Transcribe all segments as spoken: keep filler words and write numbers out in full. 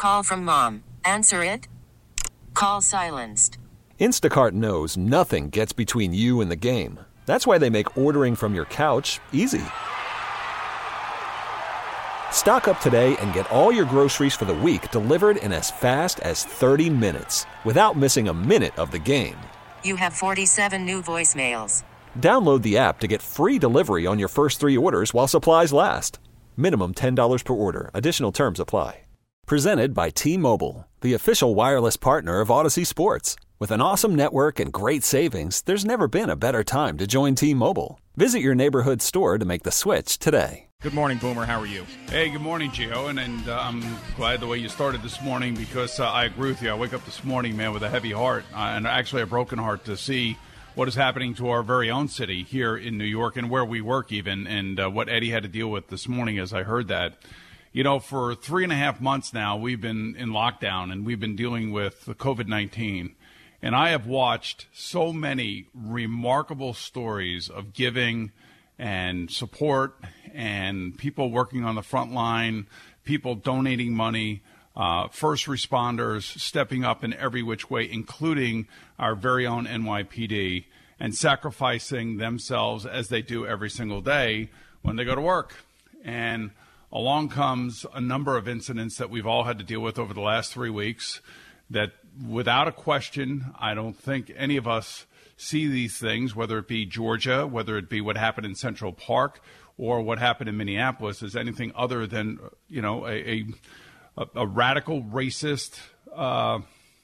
Call from mom. Answer it. Call silenced. Instacart knows nothing gets between you and the game. That's why they make ordering from your couch easy. Stock up today and get all your groceries for the week delivered in as fast as thirty minutes without missing a minute of the game. You have forty-seven new voicemails. Download the app to get free delivery on your first three orders while supplies last. Minimum ten dollars per order. Additional terms apply. Presented by T-Mobile, the official wireless partner of Odyssey Sports. With an awesome network and great savings, there's never been a better time to join T-Mobile. Visit your neighborhood store to make the switch today. Good morning, Boomer. How are you? Hey, good morning, Gio. And, and uh, I'm glad the way you started this morning because uh, I agree with you. I wake up this morning, man, with a heavy heart uh, and actually a broken heart to see what is happening to our very own city here in New York and where we work even, and uh, what Eddie had to deal with this morning as I heard that. You know, for three and a half months now, we've been in lockdown and we've been dealing with the covid nineteen. And I have watched so many remarkable stories of giving and support and people working on the front line, people donating money, uh, first responders stepping up in every which way, including our very own N Y P D, and sacrificing themselves as they do every single day when they go to work. And along comes a number of incidents that we've all had to deal with over the last three weeks that, without a question, I don't think any of us see these things, whether it be Georgia, whether it be what happened in Central Park, or what happened in Minneapolis, as anything other than, you know, a, a, a radical racist uh,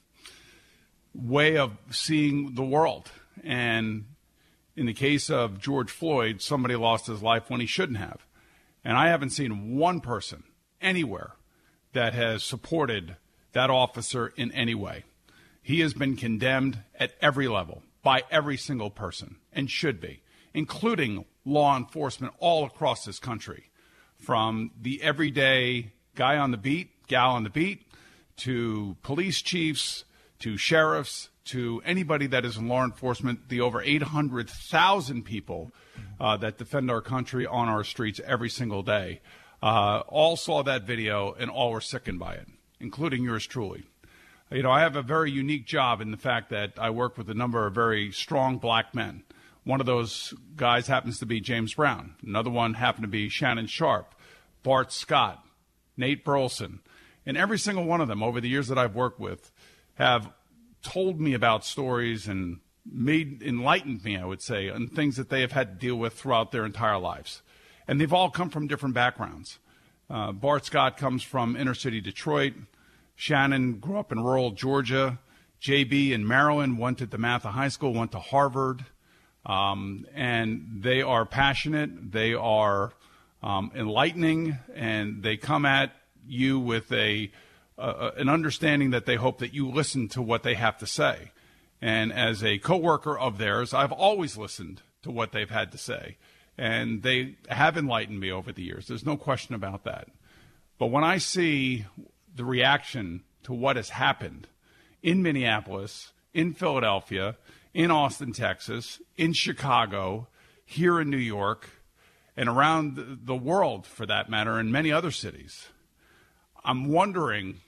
way of seeing the world. And in the case of George Floyd, somebody lost his life when he shouldn't have. And I haven't seen one person anywhere that has supported that officer in any way. He has been condemned at every level by every single person, and should be, including law enforcement all across this country, from the everyday guy on the beat, gal on the beat, to police chiefs, to sheriffs, to anybody that is in law enforcement, the over eight hundred thousand people uh, that defend our country on our streets every single day. Uh, all saw that video and all were sickened by it, including yours truly. You know, I have a very unique job in the fact that I work with a number of very strong black men. One of those guys happens to be James Brown. Another one happened to be Shannon Sharpe, Bart Scott, Nate Burleson. And every single one of them over the years that I've worked with have told me about stories and made enlightened me, I would say, on things that they have had to deal with throughout their entire lives. And they've all come from different backgrounds. Uh, Bart Scott comes from inner city Detroit. Shannon grew up in rural Georgia. J B in Maryland, went to DeMatha High School, went to Harvard. Um, and they are passionate. They are um, enlightening, and they come at you with a uh, an understanding that they hope that you listen to what they have to say. And as a coworker of theirs, I've always listened to what they've had to say. And they have enlightened me over the years. There's no question about that. But when I see the reaction to what has happened in Minneapolis, in Philadelphia, in Austin, Texas, in Chicago, here in New York, and around the world, for that matter, in many other cities, I'm wondering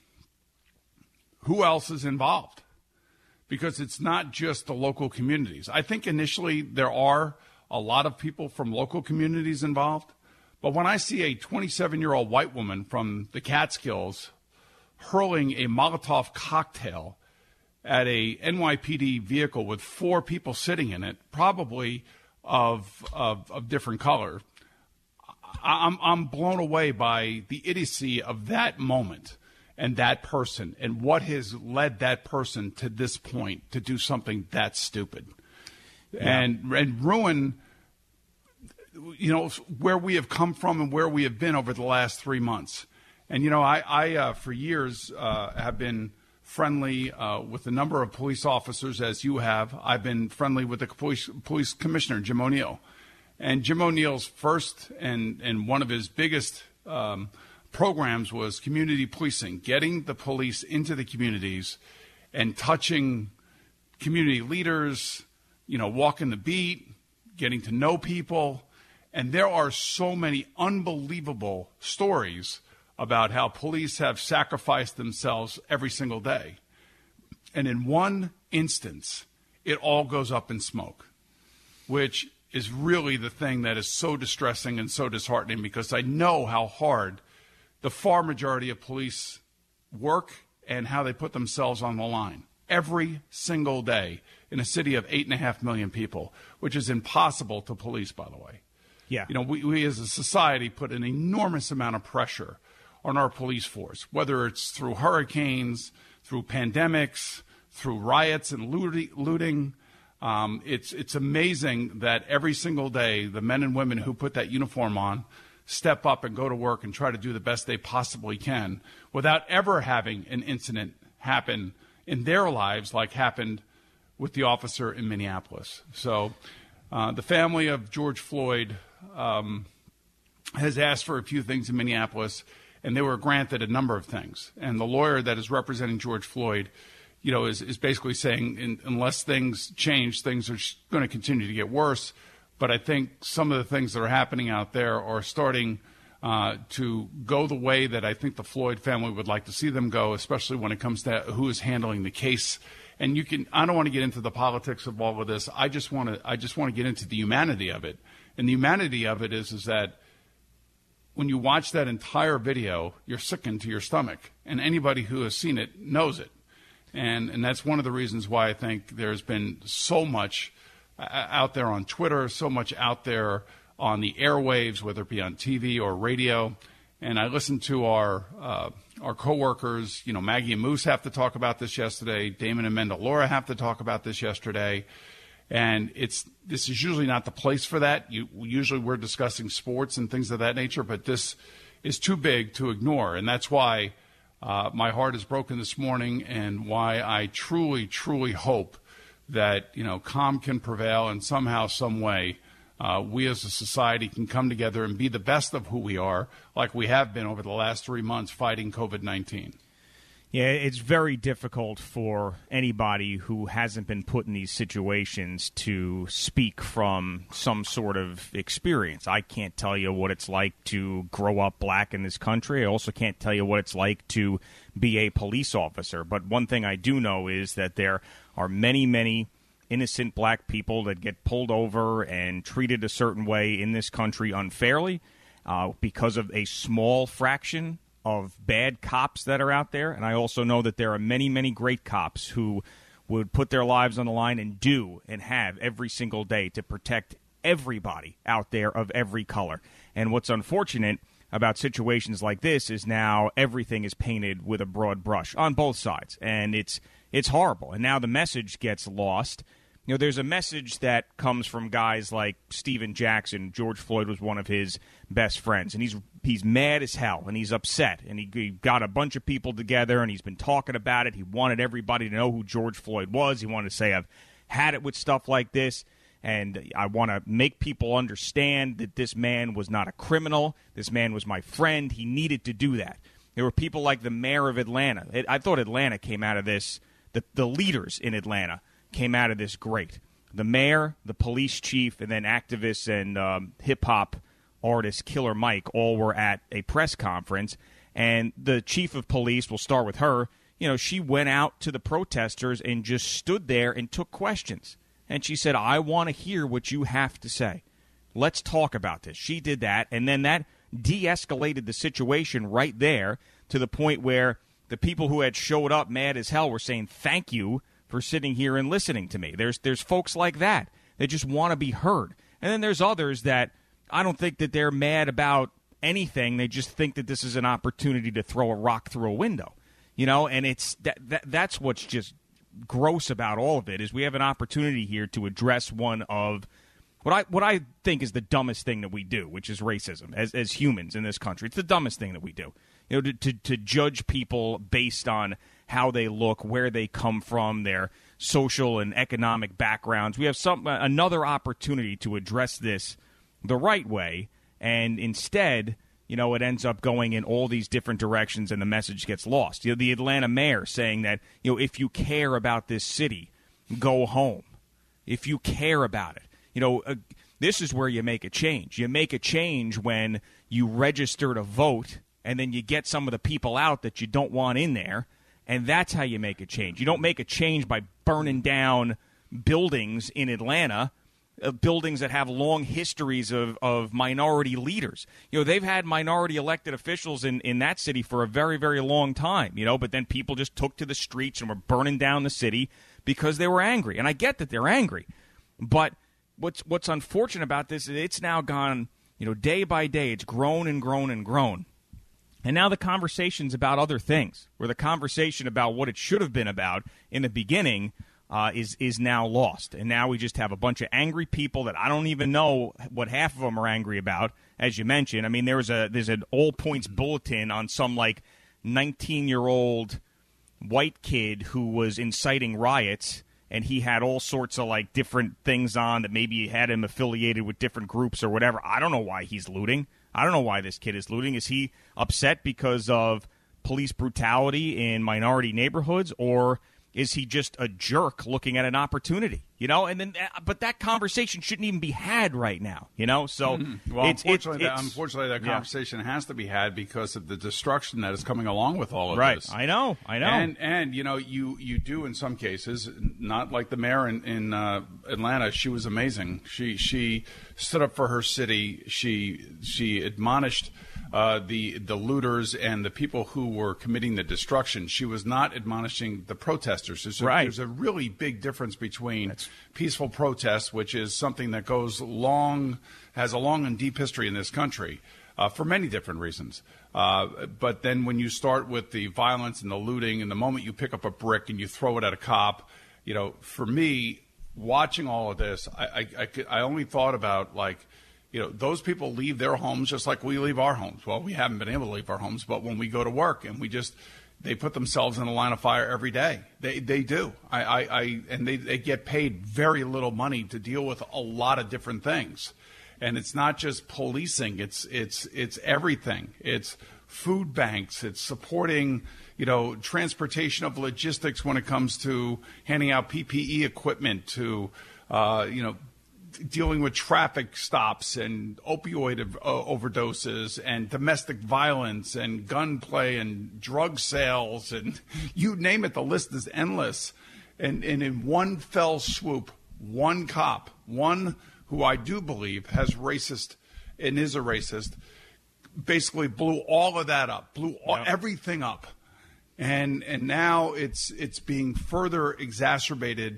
who else is involved, because it's not just the local communities. I think initially there are a lot of people from local communities involved, but when I see a twenty-seven-year-old white woman from the Catskills hurling a Molotov cocktail at a N Y P D vehicle with four people sitting in it, probably of of, of different color, I'm I'm blown away by the idiocy of that moment and that person and what has led that person to this point to do something that stupid. Yeah. and and ruin, you know, where we have come from and where we have been over the last three months. And, you know, I, I uh, for years uh, have been friendly uh, with a number of police officers, as you have. I've been friendly with the police, police commissioner, Jim O'Neill. And Jim O'Neill's first and, and one of his biggest um, programs was community policing, getting the police into the communities and touching community leaders, you know, walking the beat, getting to know people. And there are so many unbelievable stories about how police have sacrificed themselves every single day. And in one instance, it all goes up in smoke, which is really the thing that is so distressing and so disheartening, because I know how hard the far majority of police work and how they put themselves on the line every single day in a city of eight and a half million people, which is impossible to police, by the way. Yeah. You know, we, we as a society put an enormous amount of pressure on our police force, whether it's through hurricanes, through pandemics, through riots and looting. looting. Um, it's it's amazing that every single day the men and women who put that uniform on step up and go to work and try to do the best they possibly can without ever having an incident happen in their lives like happened with the officer in Minneapolis. So uh, the family of George Floyd um, has asked for a few things in Minneapolis, and they were granted a number of things. And the lawyer that is representing George Floyd, you know, is, is basically saying in, unless things change, things are going to continue to get worse. But I think some of the things that are happening out there are starting uh, to go the way that I think the Floyd family would like to see them go, especially when it comes to who is handling the case. And you can, I don't want to get into the politics of all of this. I just want to, I just want to get into the humanity of it. And the humanity of it is, is that when you watch that entire video, you're sickened to your stomach. And anybody who has seen it knows it. And and that's one of the reasons why I think there's been so much uh, out there on Twitter, so much out there on the airwaves, whether it be on T V or radio. And I listened to our uh, our coworkers. You know, Maggie and Moose have to talk about this yesterday. Damon and Mandalora have to talk about this yesterday. And it's this is usually not the place for that. You, usually we're discussing sports and things of that nature, but this is too big to ignore. And that's why Uh, my heart is broken this morning, and why I truly, truly hope that, you know, calm can prevail, and somehow, some way, uh, we as a society can come together and be the best of who we are, like we have been over the last three months fighting COVID nineteen. Yeah, it's very difficult for anybody who hasn't been put in these situations to speak from some sort of experience. I can't tell you what it's like to grow up black in this country. I also can't tell you what it's like to be a police officer. But one thing I do know is that there are many, many innocent black people that get pulled over and treated a certain way in this country unfairly uh, because of a small fraction of bad cops that are out there. And I also know that there are many, many great cops who would put their lives on the line and do and have every single day to protect everybody out there of every color. And what's unfortunate about situations like this is now everything is painted with a broad brush on both sides. And it's it's horrible. And now the message gets lost. You know, there's a message that comes from guys like Steven Jackson. George Floyd was one of his best friends, and he's he's mad as hell, and he's upset, and he, he got a bunch of people together, and he's been talking about it. He wanted everybody to know who George Floyd was. He wanted to say, I've had it with stuff like this, and I want to make people understand that this man was not a criminal. This man was my friend. He needed to do that. There were people like the mayor of Atlanta. It, I thought Atlanta came out of this, the, the leaders in Atlanta came out of this great. The mayor, the police chief, and then activists and um, hip-hop artist Killer Mike all were at a press conference. And the chief of police, we'll start with her, you know, she went out to the protesters and just stood there and took questions. And she said, I want to hear what you have to say. Let's talk about this. She did that, and then that de-escalated the situation right there to the point where the people who had showed up mad as hell were saying, thank you for sitting here and listening to me. There's there's folks like that that just want to be heard. And then there's others that I don't think that they're mad about anything. They just think that this is an opportunity to throw a rock through a window. You know, and it's that, that that's what's just gross about all of it, is we have an opportunity here to address one of what I what I think is the dumbest thing that we do, which is racism as as humans in this country. It's the dumbest thing that we do. You know, to, to, to judge people based on how they look, where they come from, their social and economic backgrounds. We have some another opportunity to address this the right way, and instead, you know, it ends up going in all these different directions, and the message gets lost. You know, the Atlanta mayor saying that, you know, if you care about this city, go home. If you care about it, you know, uh, this is where you make a change. You make a change when you register to vote and then you get some of the people out that you don't want in there, and that's how you make a change. You don't make a change by burning down buildings in Atlanta, uh, buildings that have long histories of, of minority leaders. You know, they've had minority elected officials in, in that city for a very, very long time, you know, but then people just took to the streets and were burning down the city because they were angry. And I get that they're angry. But what's what's unfortunate about this is it's now gone, you know, day by day, it's grown and grown and grown. And now the conversation's about other things, where the conversation about what it should have been about in the beginning Uh, is is now lost. And now we just have a bunch of angry people that I don't even know what half of them are angry about, as you mentioned. I mean, there was a there's an all points bulletin on some, like, nineteen-year-old white kid who was inciting riots, and he had all sorts of, like, different things on that maybe had him affiliated with different groups or whatever. I don't know why he's looting. I don't know why this kid is looting. Is he upset because of police brutality in minority neighborhoods, or is he just a jerk looking at an opportunity, you know? And then, but that conversation shouldn't even be had right now, you know? So, mm-hmm. well, it's, unfortunately, it's, that, unfortunately, that yeah. conversation has to be had because of the destruction that is coming along with all of right. this. I know, I know. And and you know, you you do in some cases, not like the mayor in, in uh, Atlanta. She was amazing. She she stood up for her city. She she admonished Uh, the the looters and the people who were committing the destruction. She was not admonishing the protesters. There's a, right. there's a really big difference between That's... peaceful protest, which is something that goes long, has a long and deep history in this country uh, for many different reasons. Uh, but then when you start with the violence and the looting, and the moment you pick up a brick and you throw it at a cop, you know, for me, watching all of this, I, I, I, I only thought about, like, you know, those people leave their homes just like we leave our homes. Well, we haven't been able to leave our homes, but when we go to work and we just, they put themselves in the line of fire every day. They they do. I, I, I and they, they get paid very little money to deal with a lot of different things. And it's not just policing, it's it's it's everything. It's food banks, it's supporting, you know, transportation of logistics when it comes to handing out P P E equipment, to uh, you know, dealing with traffic stops and opioid uh, overdoses and domestic violence and gunplay and drug sales and you name it, the list is endless. And, and in one fell swoop, one cop, one who I do believe has racist and is a racist, basically blew all of that up, blew all, yep. everything up. And and now it's it's being further exacerbated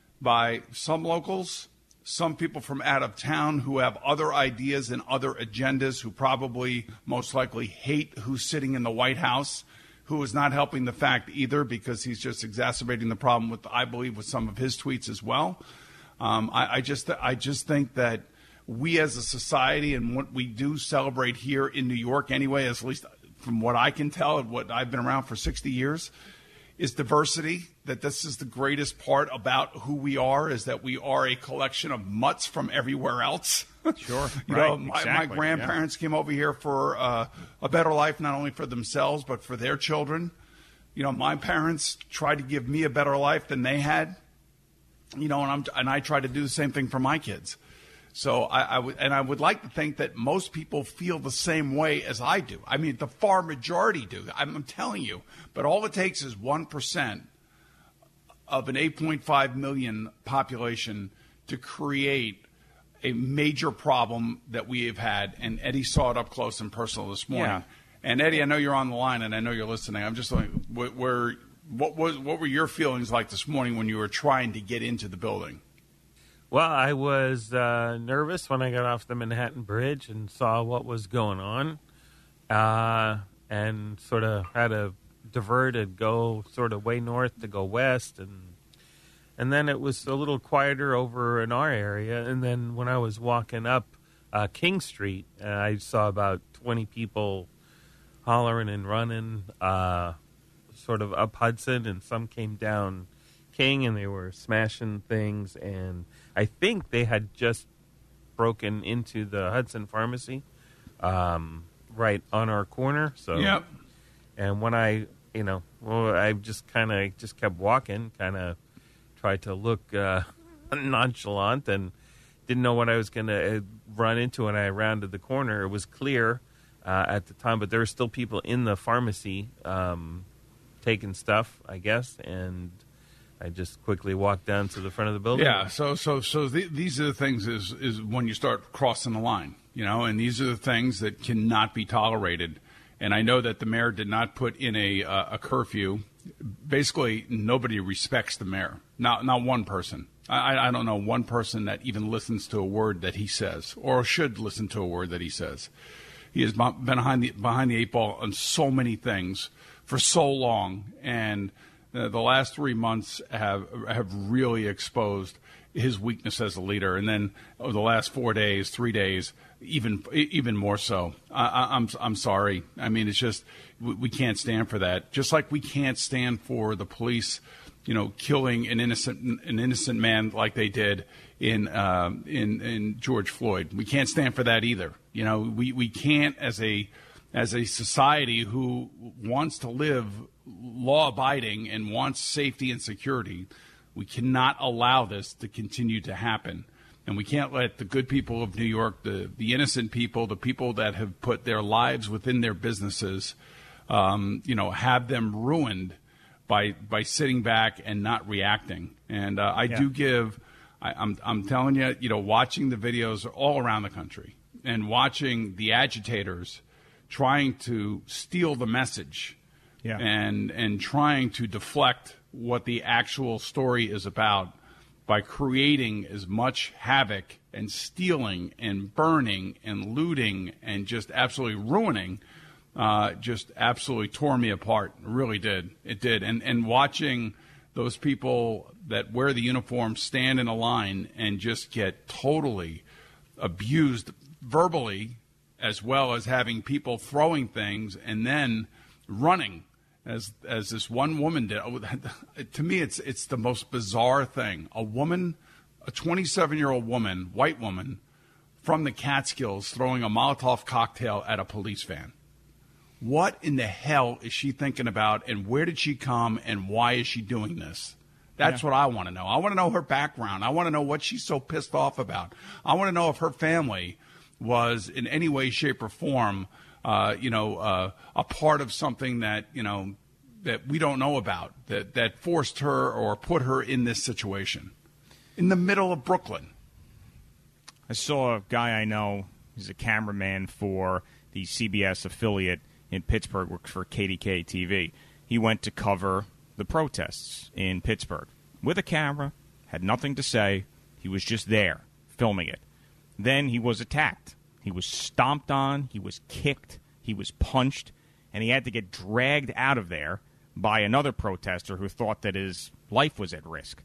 by some locals, some people from out of town who have other ideas and other agendas, who probably most likely hate who's sitting in the White House, who is not helping the fact either, because he's just exacerbating the problem with, I believe, with some of his tweets as well. Um, I, I just I just think that we as a society, and what we do celebrate here in New York anyway, at least from what I can tell and what I've been around for sixty years, is diversity. That this is the greatest part about who we are, is that we are a collection of mutts from everywhere else. Sure. you right. know, my, exactly. my grandparents yeah. came over here for uh, a better life, not only for themselves, but for their children. You know, my parents tried to give me a better life than they had. You know, and I'm and I try to do the same thing for my kids. So I, I would, and I would like to think that most people feel the same way as I do. I mean, the far majority do. I'm, I'm telling you. But all it takes is one percent of an eight point five million population to create a major problem that we have had. And Eddie saw it up close and personal this morning. Yeah. And Eddie, I know you're on the line, and I know you're listening. I'm just like, where, what was, what were your feelings like this morning when you were trying to get into the building? Well, I was uh, nervous when I got off the Manhattan Bridge and saw what was going on, uh, and sort of had to divert and go sort of way north to go west, and and then it was a little quieter over in our area. And then when I was walking up uh, King Street, uh, I saw about twenty people hollering and running, uh, sort of up Hudson, and some came down King, and they were smashing things, and I think they had just broken into the Hudson Pharmacy, um, right on our corner. So, yep. And when I, you know, well, I just kind of just kept walking, kind of tried to look uh, nonchalant, and didn't know what I was going to run into when I rounded the corner. It was clear uh, at the time, but there were still people in the pharmacy um, taking stuff, I guess, and I just quickly walked down to the front of the building. Yeah, so so so th- these are the things is is when you start crossing the line, you know, and these are the things that cannot be tolerated. And I know that the mayor did not put in a uh, a curfew. Basically, nobody respects the mayor. Not not one person. I, I don't know one person that even listens to a word that he says, or should listen to a word that he says. He has been behind the behind the eight ball on so many things for so long, and uh, the last three months have have really exposed his weakness as a leader. And then over the last four days, three days, even even more so. I, I, I'm I'm sorry. I mean, it's just we, we can't stand for that. Just like we can't stand for the police, you know, killing an innocent an innocent man like they did in uh, in in George Floyd. We can't stand for that either. You know, we, we can't as a as a society who wants to live law abiding and wants safety and security. We cannot allow this to continue to happen. And we can't let the good people of New York, the, the innocent people, the people that have put their lives within their businesses, um, you know, have them ruined by by sitting back and not reacting. And uh, I yeah. do give, I, I'm I'm telling you, you know, watching the videos all around the country and watching the agitators trying to steal the message yeah. and and trying to deflect what the actual story is about by creating as much havoc and stealing and burning and looting and just absolutely ruining, uh, just absolutely tore me apart. It really did. It did. And and watching those people that wear the uniform stand in a line and just get totally abused verbally, as well as having people throwing things and then running. As as this one woman did, to me, it's it's the most bizarre thing. A woman, a twenty-seven-year-old woman, white woman, from the Catskills throwing a Molotov cocktail at a police van. What in the hell is she thinking about, and where did she come, and why is she doing this? That's yeah. what I want to know. I want to know her background. I want to know what she's so pissed off about. I want to know if her family was in any way, shape, or form Uh, you know, uh, a part of something that, you know, that we don't know about, that, that forced her or put her in this situation in the middle of Brooklyn. I saw a guy I know, he's a cameraman for the C B S affiliate in Pittsburgh, works for K D K T V. He went to cover the protests in Pittsburgh with a camera, had nothing to say. He was just there filming it. Then he was attacked. He was stomped on, he was kicked, he was punched, and he had to get dragged out of there by another protester who thought that his life was at risk.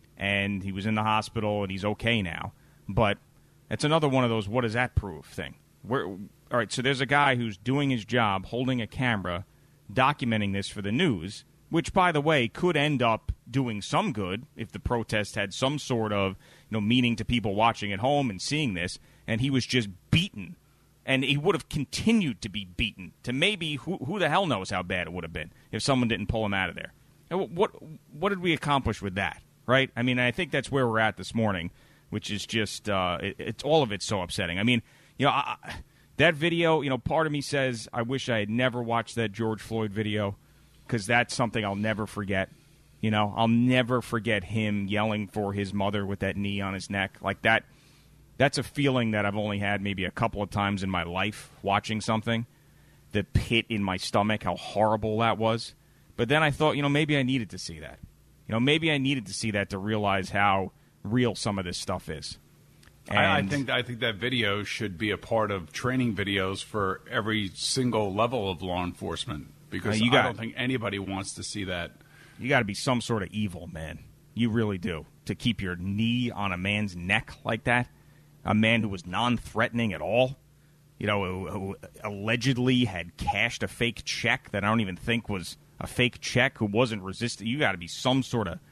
And he was in the hospital, and he's okay now. But it's another one of those what does that prove thing. Where, all right, so there's a guy who's doing his job, holding a camera, documenting this for the news, which, by the way, could end up doing some good if the protest had some sort of, you know, meaning to people watching at home and seeing this. And he was just beaten, and he would have continued to be beaten. To maybe who, who the hell knows how bad it would have been if someone didn't pull him out of there. What what did we accomplish with that, right? I mean, I think that's where we're at this morning, which is just uh, it, it's all of it's so upsetting. I mean, you know, I, that video. You know, part of me says I wish I had never watched that George Floyd video because that's something I'll never forget. You know, I'll never forget him yelling for his mother with that knee on his neck like that. That's a feeling that I've only had maybe a couple of times in my life watching something. The pit in my stomach, how horrible that was. But then I thought, you know, maybe I needed to see that. You know, maybe I needed to see that to realize how real some of this stuff is. And I, I think I think that video should be a part of training videos for every single level of law enforcement because you got, I don't think anybody wants to see that. You got to be some sort of evil, man. You really do. To keep your knee on a man's neck like that. A man who was non-threatening at all, you know, who, who allegedly had cashed a fake check that I don't even think was a fake check, who wasn't resisting. You got to be some sort of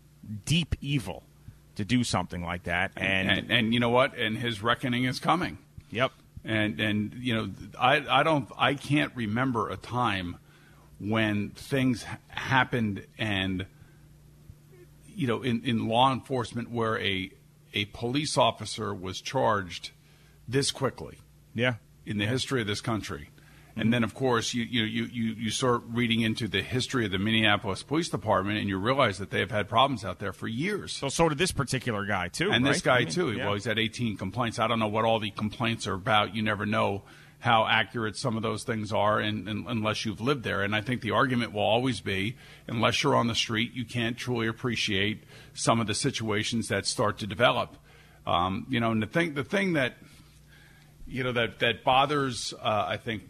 deep evil to do something like that. And, and, and, and you know what? And his reckoning is coming. Yep. And, and you know, I, I, don't, I can't remember a time when things happened and, you know, in, in law enforcement where a a police officer was charged this quickly. Yeah. in the history of this country. And then, of course, you, you you you you start reading into the history of the Minneapolis Police Department, and you realize that they have had problems out there for years. So, so did this particular guy too, and right? this guy I mean, too. Yeah. Well, he's had eighteen complaints. I don't know what all the complaints are about. You never know how accurate some of those things are, and, and unless you've lived there. And I think the argument will always be, unless you're on the street, you can't truly appreciate some of the situations that start to develop. Um, you know, and the thing the thing that you know that that bothers, uh, I think,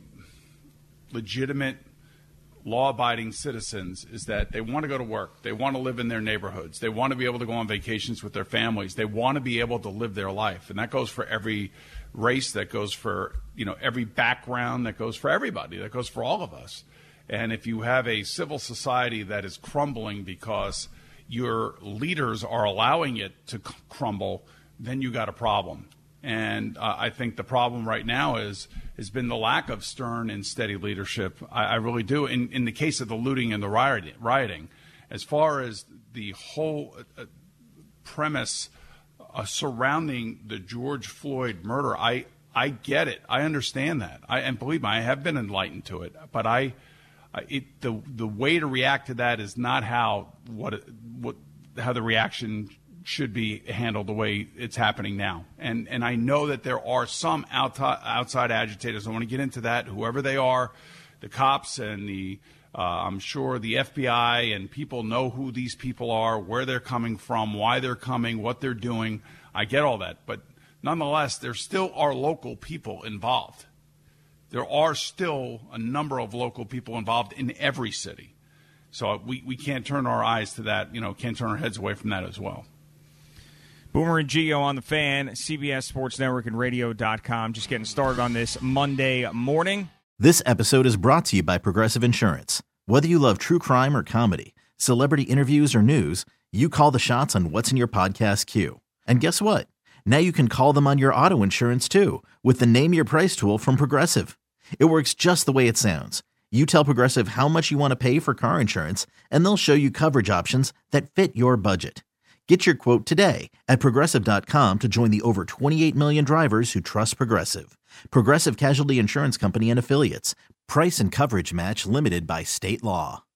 legitimate law-abiding citizens is that they want to go to work. They want to live in their neighborhoods. They want to be able to go on vacations with their families. They want to be able to live their life. And that goes for every race. That goes for, you know, every background. That goes for everybody. That goes for all of us. And if you have a civil society that is crumbling because your leaders are allowing it to c- crumble, then you got a problem. And uh, I think the problem right now is has been the lack of stern and steady leadership. I, I really do. In, in the case of the looting and the rioting, rioting as far as the whole uh, premise uh, surrounding the George Floyd murder, I I get it. I understand that. I, and believe me, I have been enlightened to it. But I, I it, the the way to react to that is not how what what how the reaction should be handled the way it's happening now. And and I know that there are some out, outside agitators. I want to get into that, whoever they are, the cops and the, uh, I'm sure the F B I and people know who these people are, where they're coming from, why they're coming, what they're doing. I get all that. But nonetheless, there still are local people involved. There are still a number of local people involved in every city. So we, we can't turn our eyes to that, you know, can't turn our heads away from that as well. Boomer and Gio on the Fan, C B S Sports Network and radio dot com. Just getting started on this Monday morning. This episode is brought to you by Progressive Insurance. Whether you love true crime or comedy, celebrity interviews or news, you call the shots on what's in your podcast queue. And guess what? Now you can call them on your auto insurance too with the Name Your Price tool from Progressive. It works just the way it sounds. You tell Progressive how much you want to pay for car insurance, and they'll show you coverage options that fit your budget. Get your quote today at Progressive dot com to join the over twenty-eight million drivers who trust Progressive. Progressive Casualty Insurance Company and Affiliates. Price and coverage match limited by state law.